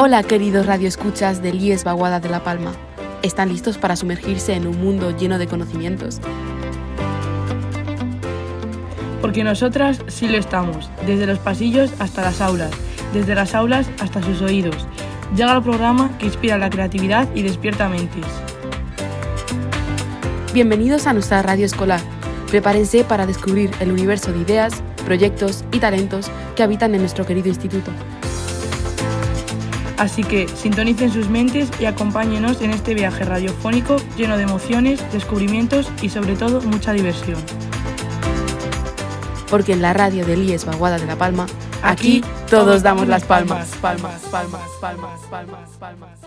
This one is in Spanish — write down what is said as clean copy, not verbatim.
Hola queridos radioescuchas del IES Baguada de La Palma. ¿Están listos para sumergirse en un mundo lleno de conocimientos? Porque nosotras sí lo estamos, desde los pasillos hasta las aulas, desde las aulas hasta sus oídos. Llega el programa que inspira la creatividad y despierta mentes. Bienvenidos a nuestra radio escolar. Prepárense para descubrir el universo de ideas, proyectos y talentos que habitan en nuestro querido instituto. Así que sintonicen sus mentes y acompáñenos en este viaje radiofónico lleno de emociones, descubrimientos y sobre todo mucha diversión. Porque en la radio del IES Baguada de La Palma, aquí todos damos las palmas. Palmas, palmas, palmas, palmas, palmas.